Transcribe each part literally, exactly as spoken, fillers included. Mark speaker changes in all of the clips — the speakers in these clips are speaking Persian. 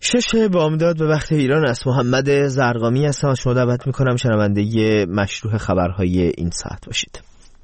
Speaker 1: شش بامداد به وقت ایران است. محمد زرقامی هستم. از شما دعوت میکنم شنونده مشروع خبرهای این ساعت باشید.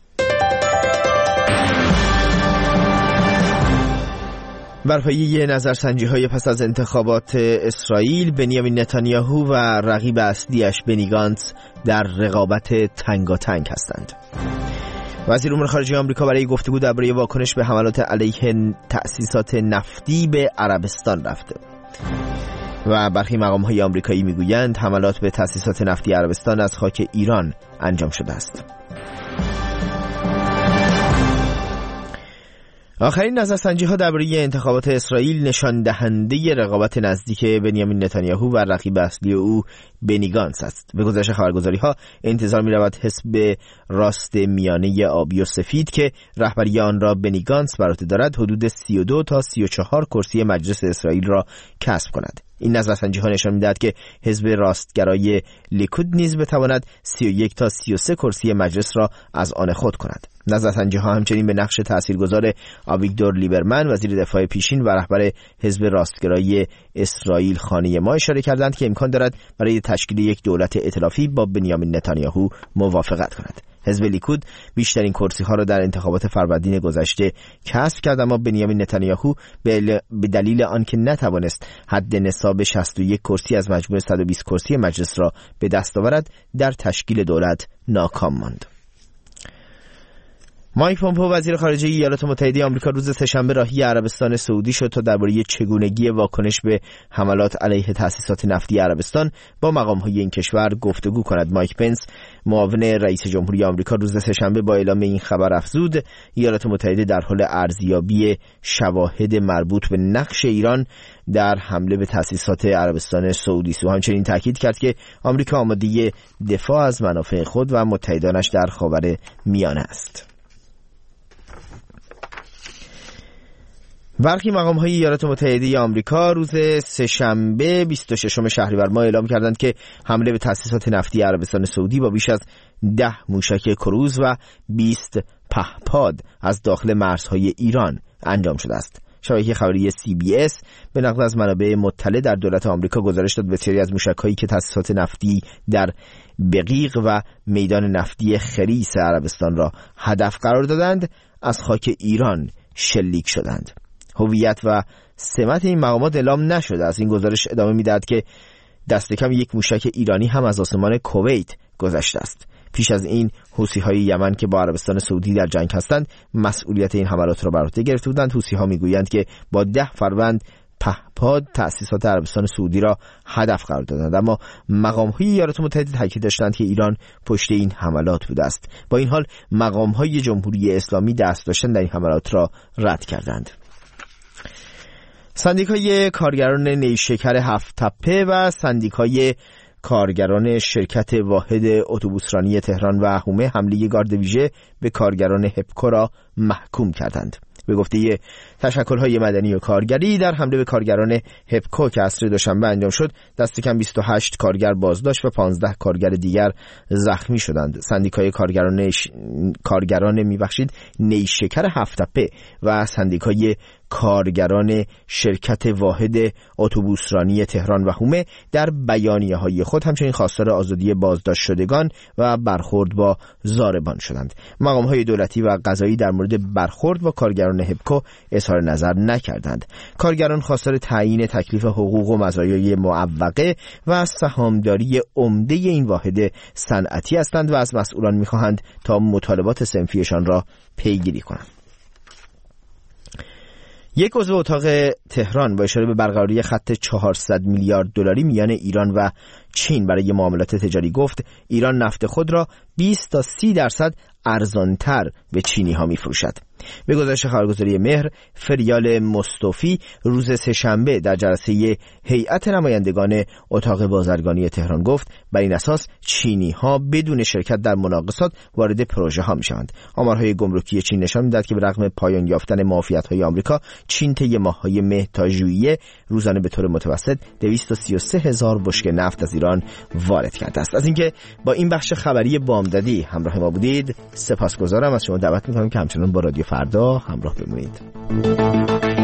Speaker 1: بر پایه نظرسنجی‌های پس از انتخابات اسرائیل، بنیامین نتانیاهو و رقیب اصلیش بنی گانتز در رقابت تنگاتنگ هستند. وزیر امور خارجه آمریکا برای گفتگو درباره واکنش به حملات علیه تأسیسات نفتی به عربستان رفته و برخی مقام‌های آمریکایی میگویند حملات به تأسیسات نفتی عربستان از خاک ایران انجام شده است. آخرین نظرسنجی‌ها درباره انتخابات اسرائیل نشان دهنده رقابت نزدیک بنیامین نتانیاهو و رقیب اصلی او بنی گانتز است. به گزارش خبرگزاری‌ها انتظار می‌رود حزب راست میانه آبی و سفید که رهبری آن را بنی گانتز بر عهده دارد حدود سی و دو تا سی و چهار کرسی مجلس اسرائیل را کسب کند. این نظرسنجی‌ها نشان می‌دهد که حزب راستگرای لیکود نیز بتواند سی و یک تا سی و سه کرسی مجلس را از آن خود کند. نظرسنجی‌ها همچنین به نقش تاثیرگذار آویگدور لیبرمن وزیر دفاع پیشین و رهبر حزب راستگرای اسرائیل خانه ما اشاره کردند که امکان دارد برای تشکیل یک دولت ائتلافی با بنیامین نتانیاهو موافقت کند. حزب لیکود بیشترین کرسی‌ها را در انتخابات فروردین گذشته کسب کرد، اما بنیامین نتانیاهو به دلیل آنکه نتوانست حد نصاب شصت و یک کرسی از مجموع صد و بیست کرسی مجلس را به دست آورد در تشکیل دولت ناکام ماند. مایک پومپئو وزیر خارجه ایالات متحده آمریکا روز سه‌شنبه راهی عربستان سعودی شد تا درباره چگونگی واکنش به حملات علیه تأسیسات نفتی عربستان با مقام‌های این کشور گفتگو کند. مایک پنس معاون رئیس جمهوری آمریکا روز سه‌شنبه با اعلام این خبر افزود ایالات متحده در حال ارزیابی شواهد مربوط به نقش ایران در حمله به تأسیسات عربستان سعودی است و همچنین تاکید کرد که آمریکا آماده دفاع از منافع خود و متحدانش در خاورمیانه است. برخی مقام‌های ایالات متحده آمریکا روز سه‌شنبه بیست و ششم شهریور ماه اعلام کردند که حمله به تأسیسات نفتی عربستان سعودی با بیش از ده موشک کروز و بیست پهپاد از داخل مرزهای ایران انجام شده است. شبکه خبری سی بی اس به نقل از منابع مطلع در دولت آمریکا گزارش داد بسیاری از موشک‌هایی که تأسیسات نفتی در بقیق و میدان نفتی خریس عربستان را هدف قرار دادند از خاک ایران شلیک شدند. هویت و سمت این مقامات اعلام نشده. از این گزارش ادامه می‌دهد که دست کم یک موشک ایرانی هم از آسمان کویت گذشته است. پیش از این حوثی‌های یمن که با عربستان سعودی در جنگ هستند مسئولیت این حملات را بر عهده گرفته بودند. حوثی‌ها می‌گویند که با ده فروند پهپاد تأسیسات عربستان سعودی را هدف قرار دادند، اما مقام‌های ایالات متحده تاکید داشتند که ایران پشت این حملات بوده است. با این حال مقام‌های جمهوری اسلامی دست داشتن در این حملات را رد کردند. سندیکای کارگران نیشکر هفت تپه و سندیکای کارگران شرکت واحد اتوبوسرانی تهران و هومه حمله گارد ویژه به کارگران هپکو را محکوم کردند. به گفته تشکل‌های مدنی و کارگری در حمله به کارگران هپکو که عصر دوشنبه انجام شد دست کم بیست و هشت کارگر بازداشت و پانزده کارگر دیگر زخمی شدند. سندیکای کارگران ش... کارگران میبخشید نیشکر هفت تپه و سندیکای کارگران شرکت واحد اتوبوسرانی تهران و هومه در بیانیه‌های خود همچنین خواستار آزادی بازداشت شدگان و برخورد با ضاربان شدند. مقام‌های دولتی و قضایی در مورد برخورد با کارگران هپکو اظهار نظر نکردند. کارگران خواستار تعیین تکلیف حقوق و مزایای معوقه و سهامداری عمده این واحد صنعتی هستند و از مسئولان می‌خواهند تا مطالبات صنفیشان را پیگیری کنند. یک عضو اتاق تهران با اشاره به برقراری خط چهارصد میلیارد دلاری میان ایران و چین برای معاملات تجاری گفت ایران نفت خود را بیست تا سی درصد ارزانتر به چینی ها می فروشد. به گزارش خبرگزاری مهر، فریال مصطفی روز سه‌شنبه در جلسه هیئت نمایندگان اتاق بازرگانی تهران گفت بر این اساس چینی ها بدون شرکت در مناقصات وارد پروژه ها می شوند. آمارهای گمرکی چین نشان می‌دهد که به رغم پایان یافتن معافیت‌های آمریکا، چین طی ماه‌های مه تا ژوئیه روزانه به طور متوسط دویست و سی و سه هزار بشکه نفت از ایران وارد کرده است. از اینکه با این بخش خبری بامدادی همراه ما بودید سپاسگزارم. از شما دعوت می‌کنم که همچنان با رادیو فردا همراه بمونید.